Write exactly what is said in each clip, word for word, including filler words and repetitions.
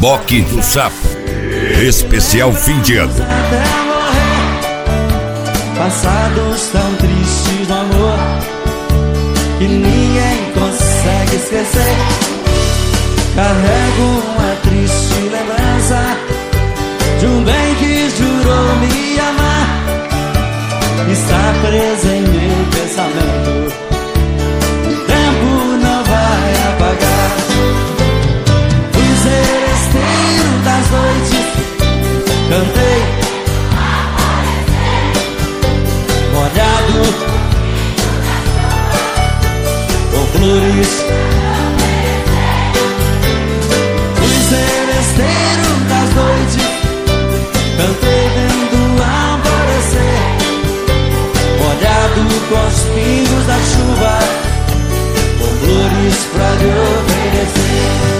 Reboque do Sapo, especial fim de ano. Até morrer, passados tão tristes do amor que ninguém consegue esquecer. Carrego uma triste lembrança de um bem que jurou me amar. Está preso em meu pensamento, o tempo não vai apagar. Fui seresteiro das noites, cantei molhado com flores. Fui seresteiro das noites, cantei vendo alvorecer, molhado com os pingos da chuva, com flores pra lhe oferecer.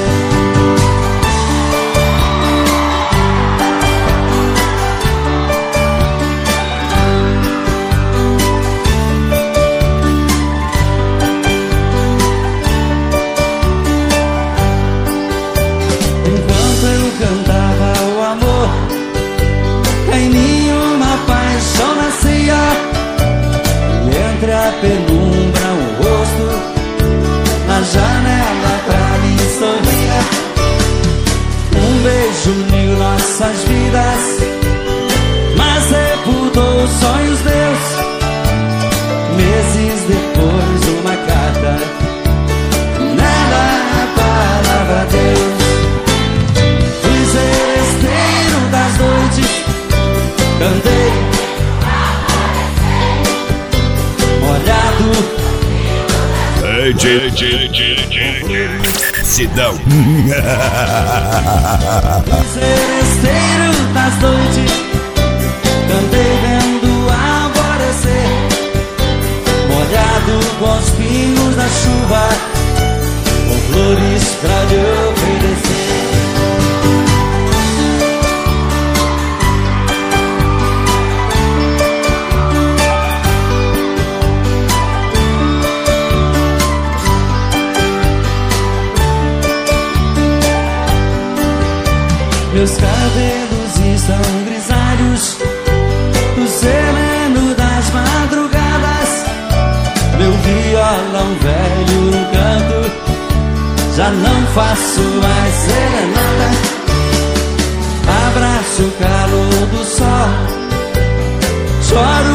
Enquanto eu cantava o amor, em mim uma paixão nascia. Entre a penumbra o rosto na janela pra mim sorria. Um beijo uniu nossas vidas, mas sepultou sonhos meus. Meses depois uma carta, nela a palavra Deus. Fui seresteiro das noites, cantei molhado. Ei, tchê, tchê, tchê, tchê. Sidão. Seresteiro das noites, cantei vendo alvorecer, molhado com os pingos da chuva, com flores pra lhe oferecer. Meus cabelos estão grisalhos do sereno das madrugadas. Meu violão velho no canto, já não faço mais serenata. Abraço o calor do sol, choro